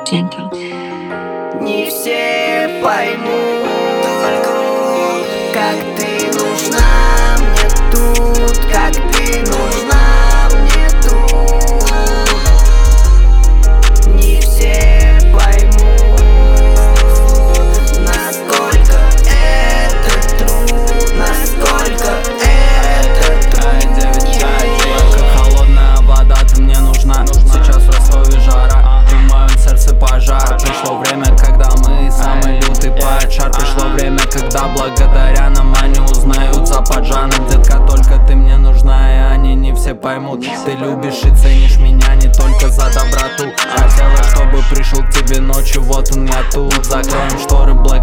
gentle. Не все поймут, как ты нужна мне тут, как ты нужна мне тут. Не все поймут, насколько это трудно, насколько это трудно. Как холодная вода, ты мне нужна. Сейчас в Ростове жара, ты в моем сердце пожар. Пришло время, когда мы самый лютый поджар. Пришло время, когда благодаря нам они узнают за поджаном. Детка, только ты мне нужна, и они не все поймут. Ты любишь и ценишь меня не только за доброту. Хотела, чтобы пришел к тебе ночью, вот он я тут. Закроем шторы, Black